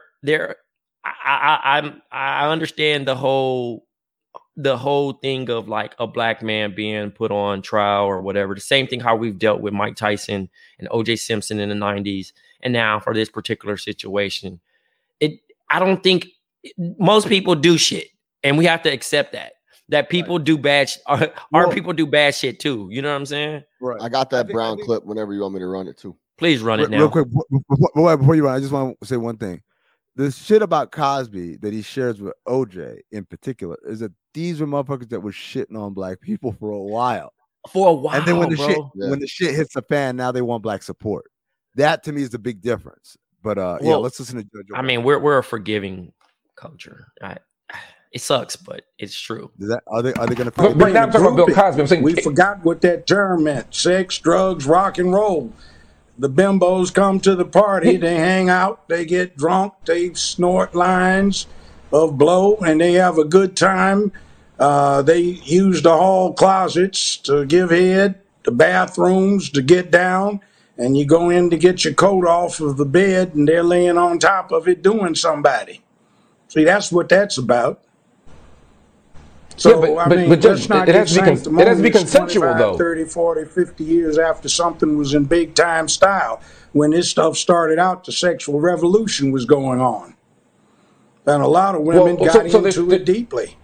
understand the whole thing of like a Black man being put on trial or whatever. The same thing how we've dealt with Mike Tyson and O.J. Simpson in the 90s. And now for this particular situation, I don't think most people do shit. And we have to accept that people do bad. Our people do bad shit too. You know what I'm saying? Right. I got that Brown clip whenever you want me to run it too. Please run it now. Real quick, before you run, I just want to say one thing. The shit about Cosby that he shares with OJ in particular is that these were motherfuckers that were shitting on Black people for a while. And then when the shit hits the fan, now they want Black support. That to me is the big difference. But let's listen to Judge. I mean, we're a forgiving culture. It sucks, but it's true. Are they going to? But now I'm talking about Bill Cosby. I'm saying we forgot what that term meant: sex, drugs, rock and roll. The bimbos come to the party, they hang out, they get drunk, they snort lines of blow, and they have a good time. They use the hall closets to give head, the bathrooms to get down, and you go in to get your coat off of the bed, and they're laying on top of it doing somebody. See, that's what that's about. So, yeah, but Judge, it has to be consensual, though. 30, 40, 50 years after something was in big time style. When this stuff started out, the sexual revolution was going on. And a lot of women got into it deeply.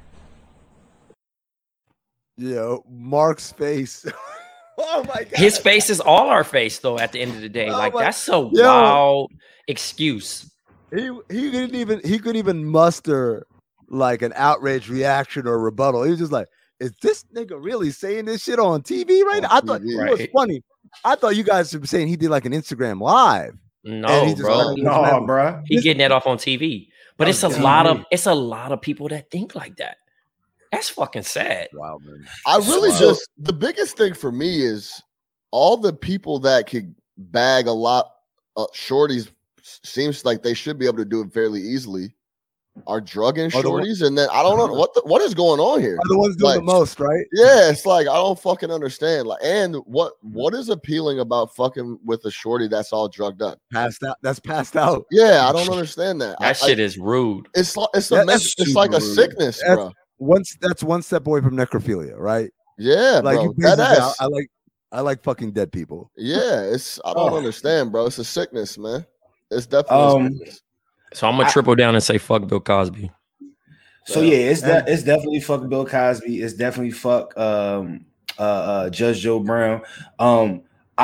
Mark's face. Oh, my God. His face is all our face, though, at the end of the day. That's a wild excuse. He couldn't even muster like an outrage reaction or rebuttal. He was just like, is this nigga really saying this shit on TV right now? I thought it was funny. I thought you guys were saying he did like an Instagram live. No, bro. He getting that off on TV. But it's a lot of people that think like that. That's fucking sad. Wow, man. The biggest thing for me is all the people that could bag a lot of shorties seems like they should be able to do it fairly easily. Are drugging shorties, and then I don't know what is going on here. Are the ones doing the most, right? Yeah, it's like I don't fucking understand. Like, and what is appealing about fucking with a shorty that's all drugged up, passed out? That's passed out. Yeah, I don't understand that. That shit is rude. It's like a sickness, bro. That's one step away from necrophilia, right? Yeah, like bro. I like fucking dead people. Yeah, I don't understand, bro. It's a sickness, man. It's definitely a sickness. So I'm gonna triple down and say fuck Bill Cosby. So it's definitely fuck Bill Cosby. It's definitely fuck Judge Joe Brown. Am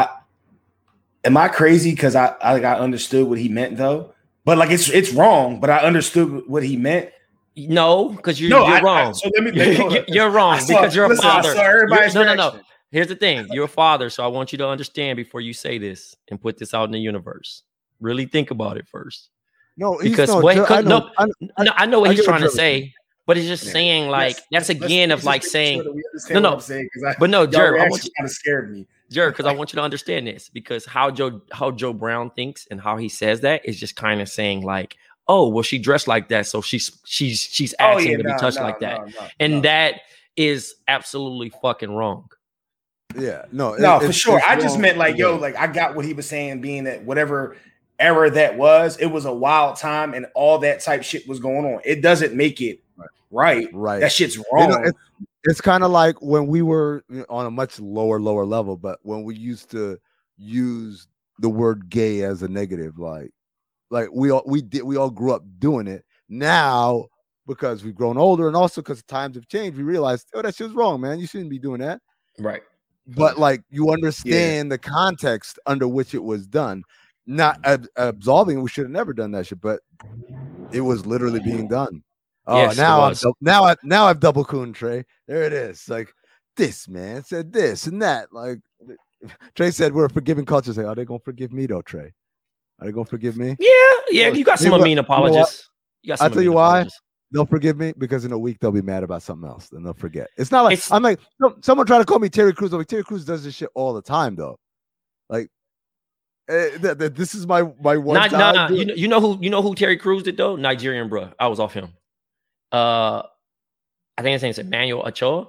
I crazy because I understood what he meant though? But like it's wrong. But I understood what he meant. No, because you're wrong. So let me you're wrong because you're a father. No. Here's the thing: you're a father, so I want you to understand before you say this and put this out in the universe. Really think about it first. No, because I know what he's trying to say, but it's just saying like that's again of like saying no, but no, Jer, I want you kind of scared me, Jer, because I want you to understand this because how Joe Brown thinks and how he says that is just kind of saying like oh, well, she dressed like that, so she's asking to be touched like that. That is absolutely fucking wrong. Yeah, no, for sure. I just meant like, yo, like I got what he was saying, being that whatever era that was, it was a wild time and all that type shit was going on. It doesn't make it right. That shit's wrong. It's kind of like when we were on a much lower level, but when we used to use the word gay as a negative, like we all grew up doing it. Now, because we've grown older and also because times have changed, we realize, oh, that shit's wrong, man. You shouldn't be doing that. Right. But like you understand the context under which it was done, not absolving. We should have never done that shit, but it was literally being done. Oh, yes, now I've double cooned Trey. There it is. Like this man said this and that. Like Trey said, we're a forgiving culture. Say, are they gonna forgive me though, Trey? Are they gonna forgive me? Yeah. You got some mean apologists. I'll tell you why. They'll forgive me because in a week they'll be mad about something else and they'll forget. It's not like I'm like someone trying to call me Terry Crews. I'm like, Terry Crews does this shit all the time though. Like this is my one time. You know who Terry Crews did though? Nigerian bro. I was off him. I think his name is Emmanuel Acho.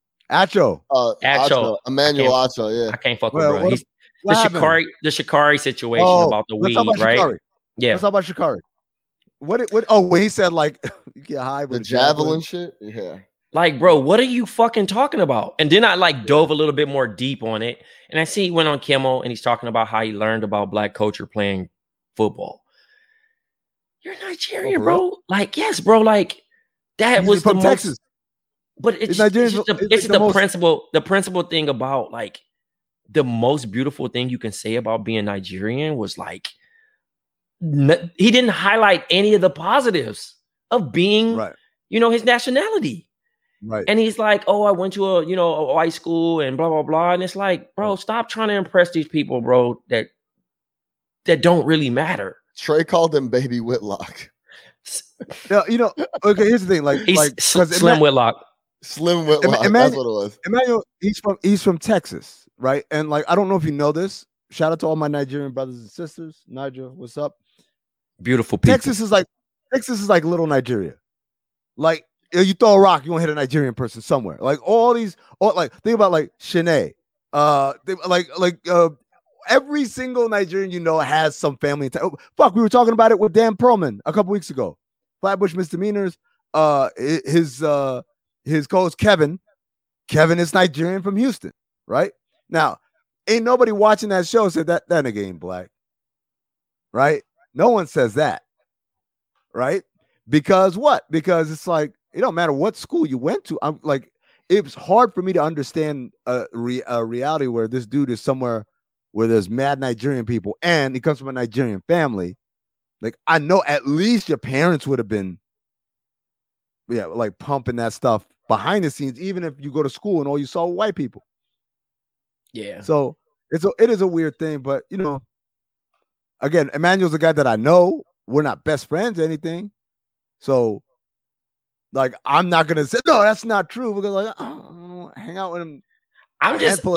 Emmanuel Acho. Yeah, I can't fuck with bro. He's the Sha'Carri situation about the weed, right? Sha'Carri. Yeah. Let's talk about Sha'Carri. What? Oh, when he said like you get high with the javelin shit. Yeah. Like, bro, what are you fucking talking about? And then I like dove a little bit more deep on it, and I see he went on Kimmel and he's talking about how he learned about black culture playing football. You're Nigerian, bro. Like, yes, bro. Like that was the most. Texas. But it's the principle. The principal thing about like the most beautiful thing you can say about being Nigerian was like. He didn't highlight any of the positives of being, his nationality. Right. And he's like, oh, I went to a white school and blah, blah, blah. And it's like, bro, stop trying to impress these people, bro, that don't really matter. Trey called him Baby Whitlock. Okay, here's the thing. Like Slim Whitlock. Slim Whitlock. That's what it was. Emmanuel, he's from Texas, right? And like, I don't know if you know this. Shout out to all my Nigerian brothers and sisters. Niger, what's up? Beautiful people. Texas is like little Nigeria. Like you throw a rock, you won't hit a Nigerian person somewhere. Like think about like Shanae. Every single Nigerian has some family. We were talking about it with Dan Perlman a couple weeks ago. Flatbush Misdemeanors. His co-host Kevin is Nigerian from Houston, right? Now, ain't nobody watching that show said that nigga ain't black, right? No one says that, right? Because what? Because it's like it don't matter what school you went to. I'm like, it was hard for me to understand a reality where this dude is somewhere where there's mad Nigerian people and he comes from a Nigerian family. Like I know at least your parents would have been, like pumping that stuff behind the scenes, even if you go to school and all you saw were white people. Yeah. So it is a weird thing, but again, Emmanuel's a guy that I know. We're not best friends or anything. So like I'm not gonna say no, that's not true because like I don't hang out with him. I'm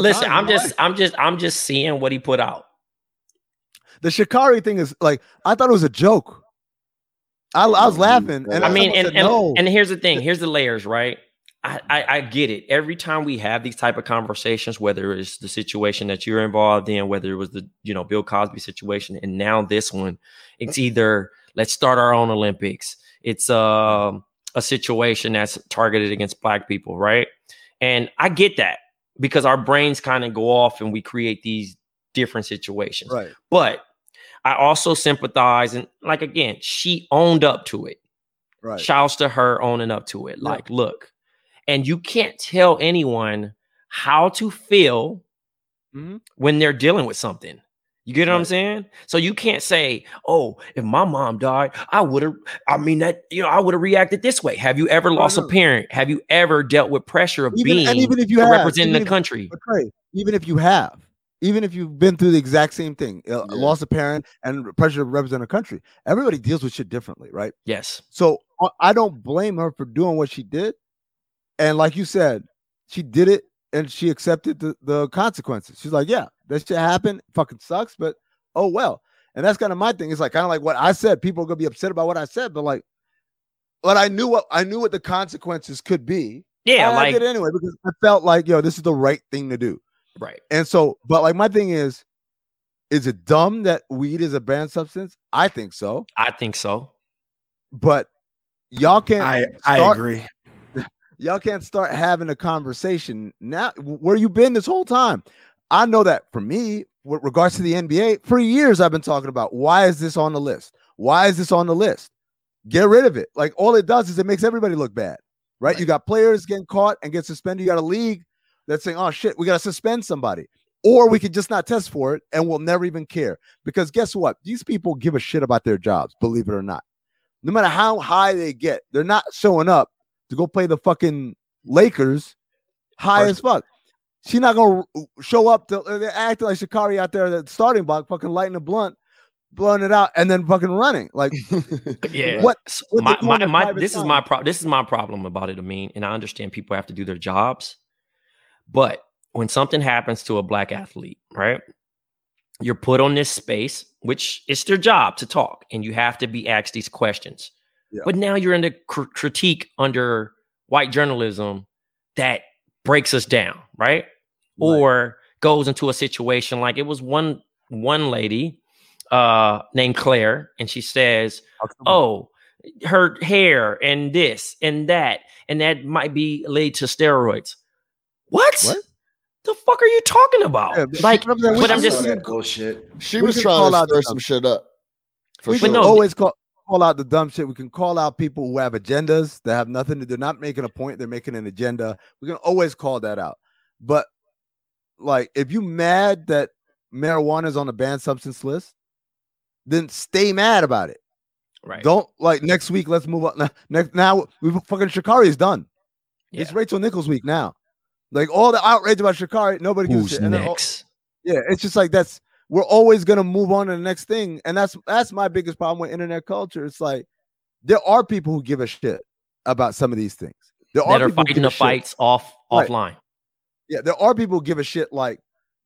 just seeing what he put out. The Sha'Carri thing is like I thought it was a joke. I was laughing, and and here's the thing. Here's the layers, right? I get it. Every time we have these type of conversations, whether it's the situation that you're involved in, whether it was the Bill Cosby situation, and now this one, it's either let's start our own Olympics. It's a situation that's targeted against black people, right? And I get that because our brains kind of go off and we create these different situations. Right. But I also sympathize and like again, she owned up to it. Right. Shouts to her owning up to it. Like, look. And you can't tell anyone how to feel when they're dealing with something. You get what I'm saying? So you can't say, oh, if my mom died, I would have reacted this way. Have you ever lost a parent? Have you ever dealt with pressure of representing the country? Even if you've been through the exact same thing, lost a parent and pressure to represent a country, everybody deals with shit differently, right? Yes. So I don't blame her for doing what she did. And like you said, she did it and she accepted the consequences. She's like, yeah, that shit happened. Fucking sucks, but oh well. And that's kind of my thing. It's like kind of like what I said. People are gonna be upset about what I said, but I knew what the consequences could be. Yeah, I did it anyway because I felt like, this is the right thing to do. Right. And so, but like my thing is it dumb that weed is a banned substance? I think so. But y'all can't. I agree. Y'all can't start having a conversation now. Where you been this whole time? I know that for me, with regards to the NBA, for years I've been talking about why is this on the list? Why is this on the list? Get rid of it. Like all it does is it makes everybody look bad, right? You got players getting caught and get suspended. You got a league that's saying, "Oh shit, we got to suspend somebody," or we could just not test for it and we'll never even care. Because guess what? These people give a shit about their jobs, believe it or not. No matter how high they get, they're not showing up to go play the fucking Lakers high as fuck. She's not gonna show up to act like Sha'Carri out there at the starting block, fucking lighting a blunt, blowing it out, and then fucking running. Like, yeah. What this is my problem about it, Amin. And I understand people have to do their jobs, but when something happens to a black athlete, right? You're put on this space, which it's their job to talk, and you have to be asked these questions. Yeah. But now you're in the critique under white journalism that breaks us down, right? Or goes into a situation like it was one lady named Claire, and she says, "Oh, her hair and this and that might be lead to steroids." What? The fuck are you talking about? Yeah, but I'm just that bullshit. She was trying to stir some shit up. We can always call out the dumb shit. We can call out people who have agendas that have nothing to do. They're not making a point. They're making an agenda. We can always call that out. But like, if you mad that marijuana is on the banned substance list, then stay mad about it. Right. Don't like next week. Let's move on. Now we fucking Sha'Carri is done. Yeah. It's Rachel Nichols week now. Like all the outrage about Sha'Carri, nobody gives a shit. Next? It's just like we're always gonna move on to the next thing, and that's my biggest problem with internet culture. It's like there are people who give a shit about some of these things. There are fighting the fights offline. Yeah, there are people who give a shit, like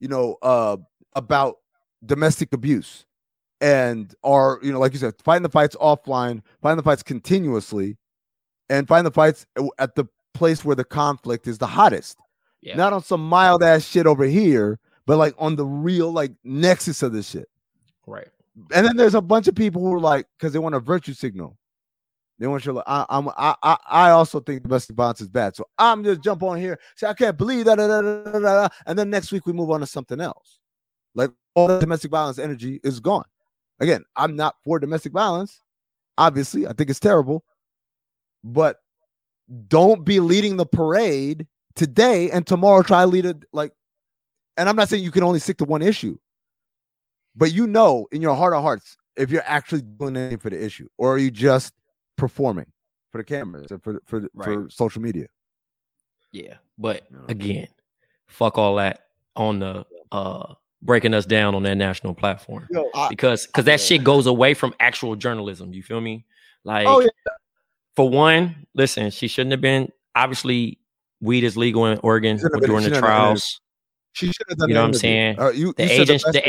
about domestic abuse, and are like you said, fighting the fights offline, fighting the fights continuously, and fighting the fights at the place where the conflict is the hottest. Yeah. Not on some mild ass shit over here, but like on the real like nexus of this shit. Right. And then there's a bunch of people who are like, because they want a virtue signal. They want you to I also think domestic violence is bad. So I'm just jump on here, say I can't believe that, and then next week we move on to something else. Like all the domestic violence energy is gone. Again, I'm not for domestic violence. Obviously, I think it's terrible. But don't be leading the parade today and tomorrow try to lead it and I'm not saying you can only stick to one issue, but in your heart of hearts if you're actually doing anything for the issue, or are you just performing for the cameras and for social media. Yeah, but again, fuck all that on the breaking us down on that national platform. Because that shit goes away from actual journalism. You feel me? Like, for one, listen, she shouldn't have been. Obviously, weed is legal in Oregon during the trials. She should have done. You know what I'm saying? The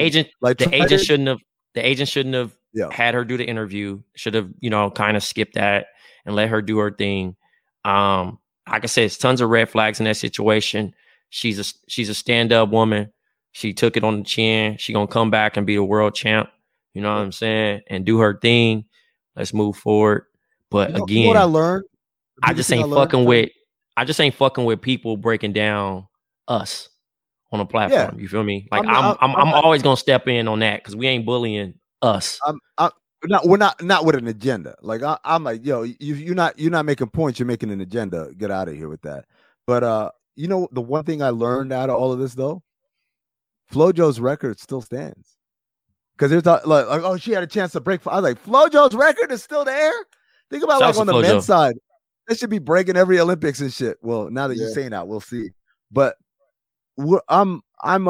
agent shouldn't have had her do the interview. Should have, kind of skipped that and let her do her thing. Like I said, it's tons of red flags in that situation. She's a stand-up woman. She took it on the chin. She gonna come back and be the world champ. You know what I'm saying? And do her thing. Let's move forward. But again, what I learned, I just ain't fucking with people breaking down us on a platform. Yeah. You feel me? Like I'm always gonna step in on that because we ain't bullying us. We're not with an agenda. Like I'm like, you're not making points. You're making an agenda. Get out of here with that. But the one thing I learned out of all of this though, FloJo's record still stands. Because they're like, oh, she had a chance to break. I was like, FloJo's record is still there. Think about like on the men's side, they should be breaking every Olympics and shit. Well, now that you're saying that, we'll see. But I'm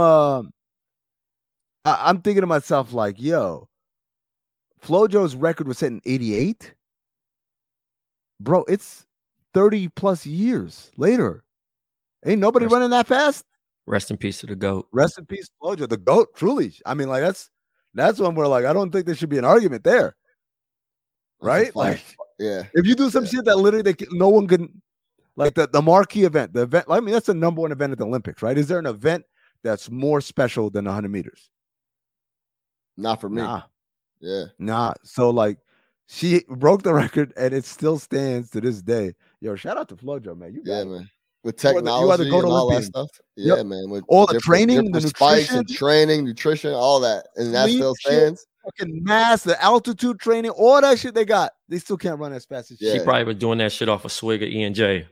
thinking to myself like, FloJo's record was set in 88. Bro, it's 30 plus years later. Ain't nobody running that fast. Rest in peace to the GOAT. Rest in peace, FloJo. The GOAT, truly. I mean, like that's That's when we're like, I don't think there should be an argument there. Right? Like, yeah. If you do some shit that literally no one can, like the marquee event, the event, I mean, that's the number one event at the Olympics, right? Is there an event that's more special than 100 meters? Not for me. Nah. Yeah. Nah. So, like, she broke the record and it still stands to this day. Yo, shout out to FloJo, man. You got it. Man. With technology and all that stuff. Yeah, man. With all the training, the spikes nutrition. and training, nutrition, all that. And that still stands. Fucking mass, the altitude training, all that shit they got. They still can't run as fast as she probably was doing that shit off a swig of E&J.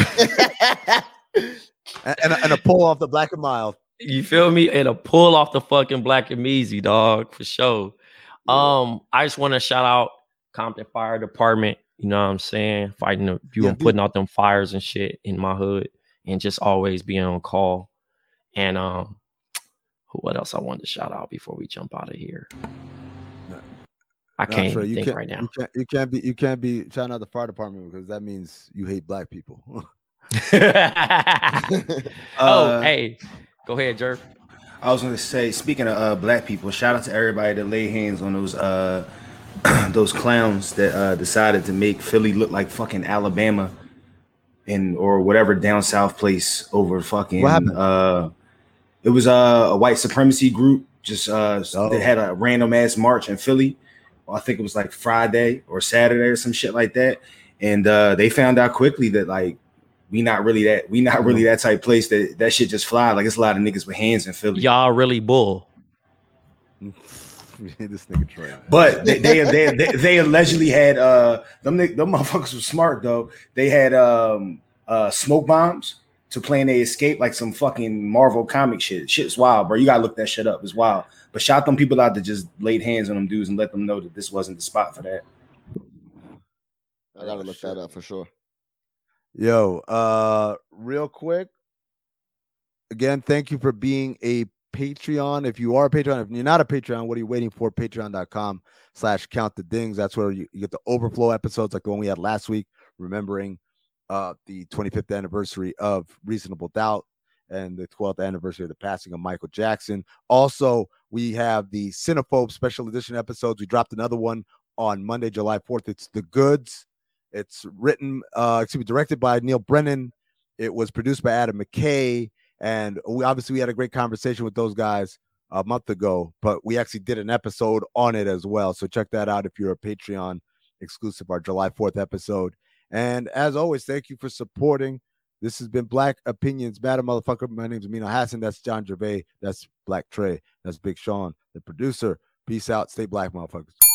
and a pull off the Black and Mild. You feel me? And a pull off the fucking Black and Measy, dog, for sure. I just want to shout out Compton Fire Department. You know what I'm saying? Fighting putting out them fires and shit in my hood, and just always being on call. And what else I wanted to shout out before we jump out of here? I can't think right now. You can't be shouting out the fire department because that means you hate black people. Hey, go ahead, Jerk. I was going to say, speaking of black people, shout out to everybody that laid hands on those those clowns that decided to make Philly look like fucking Alabama or whatever down south place over fucking. What happened? It was a white supremacy group that had a random ass march in Philly. I think it was like Friday or Saturday or some shit like that, and they found out quickly that like we not really that type place that shit just fly. Like it's a lot of niggas with hands in Philly. Y'all really bull. This nigga Trey. But they allegedly had them motherfuckers were smart though. They had smoke bombs to plan their escape like some fucking Marvel comic shit. Shit's wild, bro. You gotta look that shit up. It's wild. But shout them people out that just laid hands on them dudes and let them know that this wasn't the spot for that. I gotta look that up for sure. Yo, real quick. Again, thank you for being a Patreon. If you are a Patreon, if you're not a Patreon, what are you waiting for? Patreon.com/countthedings. That's where you get the overflow episodes like the one we had last week, remembering the 25th anniversary of Reasonable Doubt and the 12th anniversary of the passing of Michael Jackson. Also, we have the Cinephobe special edition episodes. We dropped another one on Monday, July 4th. It's The Goods. It's directed by Neil Brennan. It was produced by Adam McKay. And we had a great conversation with those guys a month ago, but we actually did an episode on it as well. So check that out if you're a Patreon exclusive, our July 4th episode. And as always, thank you for supporting. This has been Black Opinions Matter, motherfucker. My name's Amino Hassan. That's John Gervais. That's Black Trey. That's Big Sean, the producer. Peace out. Stay black, motherfuckers.